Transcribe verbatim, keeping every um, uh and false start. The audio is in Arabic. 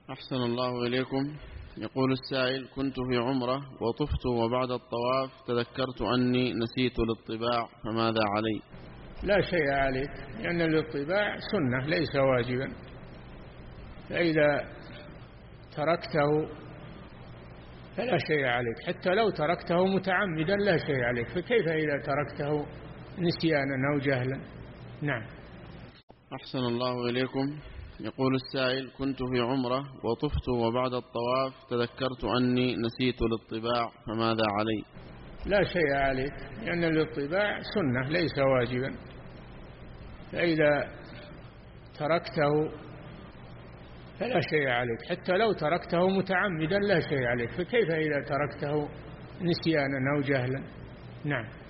أحسن الله إليكم. يقول السائل: كنت في عمرة وطفت وبعد الطواف تذكرت أني نسيت الاطباع فماذا علي؟ لا شيء عليك، لأن الاطباع سنة ليس واجبا، فإذا تركته فلا شيء عليك، حتى لو تركته متعمدا لا شيء عليك، فكيف إذا تركته نسيانا أو جهلا؟ نعم. أحسن الله إليكم. يقول السائل: كنت في عمرة وطفت وبعد الطواف تذكرت أني نسيت الاطباع فماذا علي؟ لا شيء عليك، لأن الاطباع سنة ليس واجبا، فإذا تركته فلا شيء عليك، حتى لو تركته متعمدا لا شيء عليك، فكيف إذا تركته نسيانا أو جهلا؟ نعم.